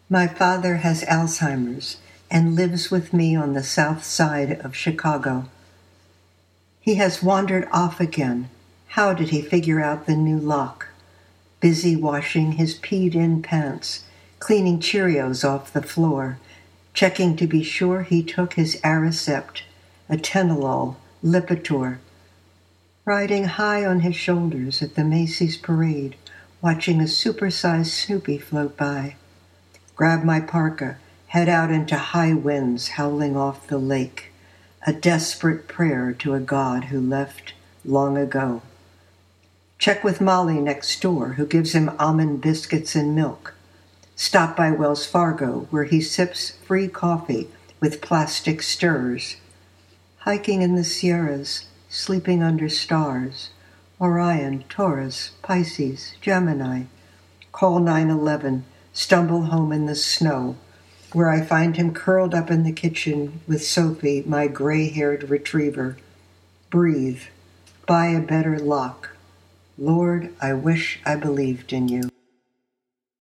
My father has Alzheimer's and lives with me on the south side of Chicago. He has wandered off again. How did he figure out the new lock? Busy washing his peed-in pants, cleaning Cheerios off the floor, checking to be sure he took his Aricept, atenolol, Lipitor, riding high on his shoulders at the Macy's parade, watching a supersized Snoopy float by. Grab my parka, head out into high winds howling off the lake, a desperate prayer to a God who left long ago. Check with Molly next door, who gives him almond biscuits and milk. Stop by Wells Fargo, where he sips free coffee with plastic stirrers. Hiking in the Sierras, sleeping under stars. Orion, Taurus, Pisces, Gemini. Call 911, stumble home in the snow, where I find him curled up in the kitchen with Sophie, my gray-haired retriever. Breathe. Buy a better lock. Lord, I wish I believed in you.